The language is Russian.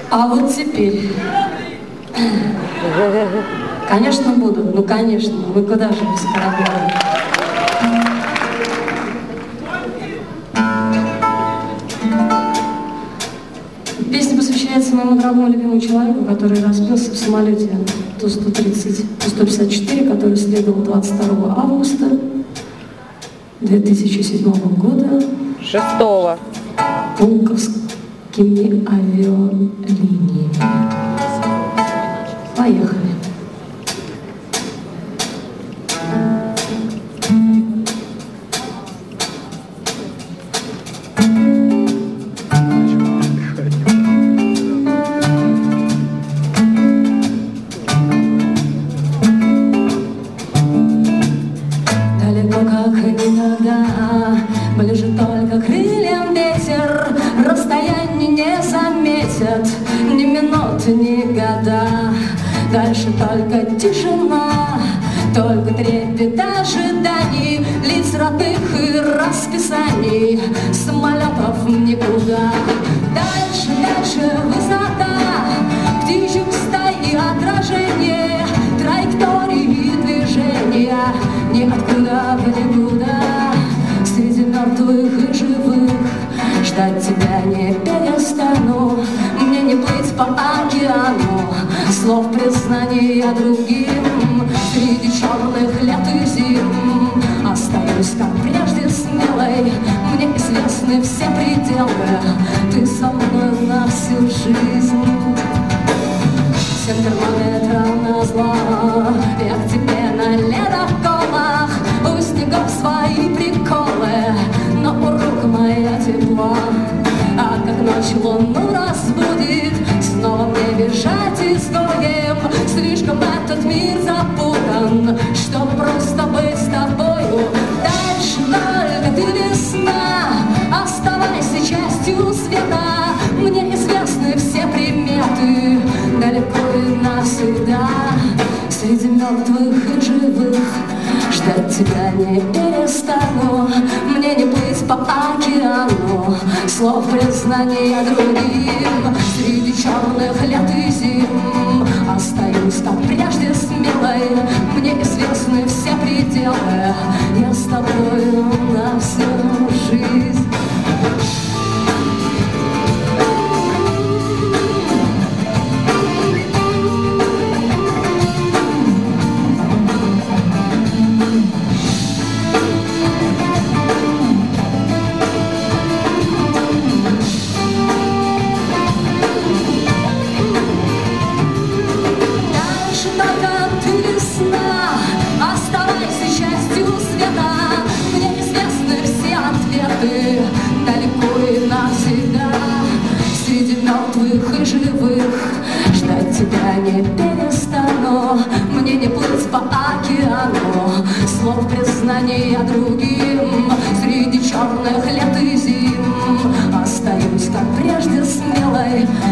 А вот теперь, конечно, будут, ну конечно, мы куда же без корабля. Песня посвящается моему дорогому любимому человеку, который разбился в самолете Ту-154, который следовал 22 августа 2007 года. 6-го. Пулковскими авиалиниями. Поехали. Далеко как никогда, ближе только крыльям ветер, расстояние не заметят ни минуты, ни года. Дальше только тишина, только трепет ожиданий, лиц родных и расписаний, самолетов никуда. Дальше, дальше высота, птичьих стаи отражение, траектории и движения, ниоткуда в никуда. Среди мертвых и живых ждать тебя не перестану, мне не плыть по океану слов признания другим. Среди черных лет и зим остаюсь, как прежде, смелой, мне известны все пределы, ты со мной на всю жизнь. Всем термометрам назло, я к тебе на ледоколах, у снегов свои приколы, но у рук моя тепла. А как ночь луну разбудит, снова мне бежать изгоем. Слишком этот мир запутан, чтоб просто быть с тобою. Дальше только ты весна, оставайся частью света, мне известны все приметы, далеко и навсегда. Среди мертвых и живых ждать тебя не перестану, мне не плыть по океану слов признания другим. Среди черных лет и зим остаюсь, как прежде, смелой, мне известны все пределы, я с тобой на всю жизнь. Далеко и навсегда. Среди мертвых и живых ждать тебя не перестану, мне не плыть по океану слов признания другим. Среди черных лет и зим остаюсь, как прежде, смелой,